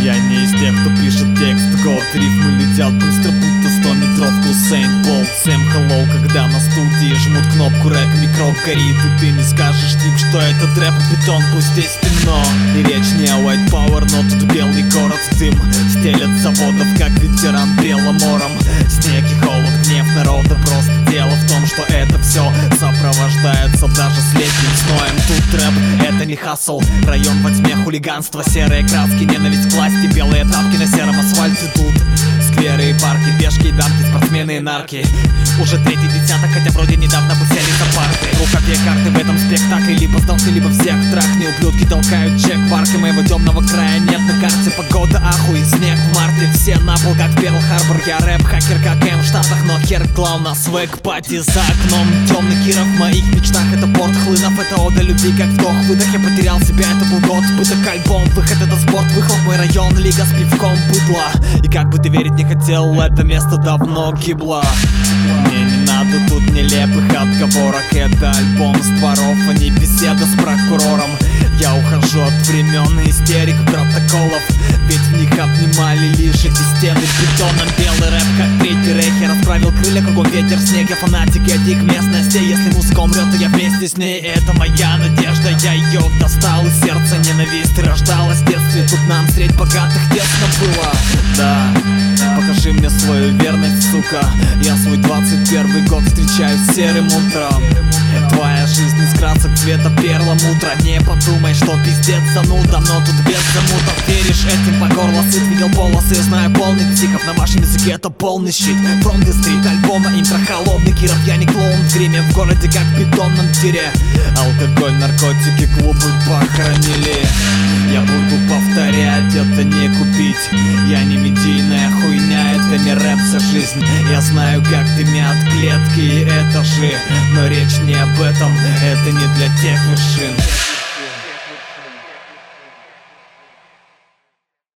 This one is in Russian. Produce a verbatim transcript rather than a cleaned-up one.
Я не из тех, кто пишет текст, код. Рифмы летят быстро, будто сто метров Усейн Болт. Всем hello, когда на студии жмут кнопку рэк, микроб горит, и ты не скажешь тип, что это рэп, бетон, пусть здесь темно. И речь не о white power, но тут белый город, дым стелят заводов, как ветеран беломором. Снег и холод, гнев народа, просто дело в том, что это все сопровождается даже с летним сноем. Тут рэп — это не хасл, район во тьме хулиганства, серые краски, ненависть к власти, белые тапки на сером асфальте. Тут скверы и парки, пешки и дамки, спортсмены и нарки. Уже третий десяток, хотя вроде недавно бы сели за парты. Рукопье карты в этом спектакле, либо сдался, либо всех трахни. Ублюдки толкают чек в арке, моего темного края нет на карте. Погода ахуй, снег в марте, все на пол как Перл-Харбор. Я рэп-хакер, как М в Штатах, но хер клал на свэг-пати за окном. Темный Киров в моих мечтах, это порт хлынов, это ода любви, как вдох-выдох. Я потерял себя, это был год, пыток, альбом, выход, это спорт, выхлоп, мой район, лига с пивком, быдло. И как бы ты верить не хотел, это место давно гибло. Мне не надо тут нелепых отговорок, это альбом с дворов, а не беседа с прокурором. Я ухожу от времен и истерик протоколов, ведь в них обнимали лишь эти стены бетоном. Белый рэп, как третий рейх, я расправил крылья, кругом ветер, снег. Я фанатик этих местностей, если музыка умрет, то я вместе с ней. Это моя надежда, я ее достал из сердца. Ненависть рождалась в детстве, тут нам средь богатых тесно было. Да, покажи мне свою верность, сука. Я свой двадцать первый год встречаю с серым утром. Твоя жизнь из красок цвета перламутра. Не подумай, что пиздец зануда, но тут без замутов. Веришь этим по горло сыт, видел полосы, знаю полный психов. На вашем языке это полный щит. From the street альбома, интро холодный Киров. Я не клоун в гриме, в городе как в бетонном тире. Алкоголь, наркотики, клубы похоронили. Я буду повторять, это не купить. Я не медийная хуйня, это не рэп, вся жизнь. Я знаю, как дымят клетки и этажи, но речь не об этом, это не для тех вершин.